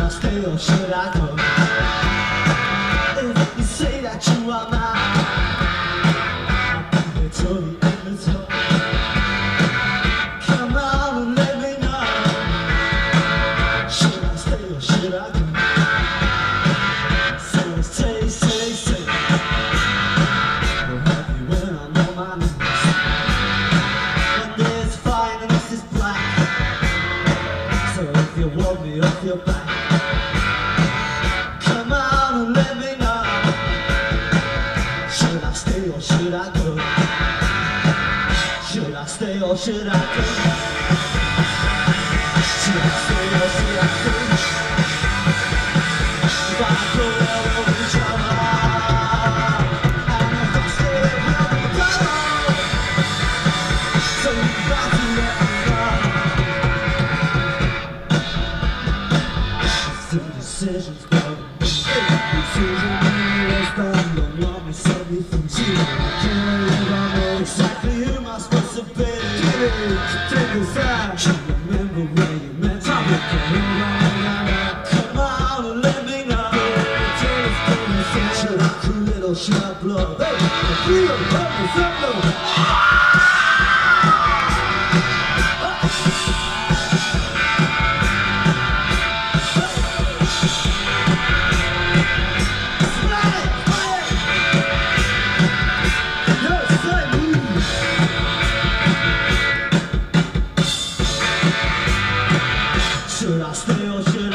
stay or should I go? If you say that you are mine, I'll be there till the end of time. Come on and let me know. Should I stay or should I go? Say, say, you're happy when I'm on my knees. When there's fire and this is black. So if you want me off your back, come on and let me know. Should I stay or should I go? Should I stay or should I go? Should I stay or should I go? If I go out over the trouble, and if I stay, I'll be gone. So you've got to let me know. Some decisions, but decision is done. Don't want me, send me from you. I can't live, I know exactly who my supposed to be. Take this out. You remember where you met me. Come on and let me know. Should I quit or should I blow? The freedom of the summer. Should I stay or should I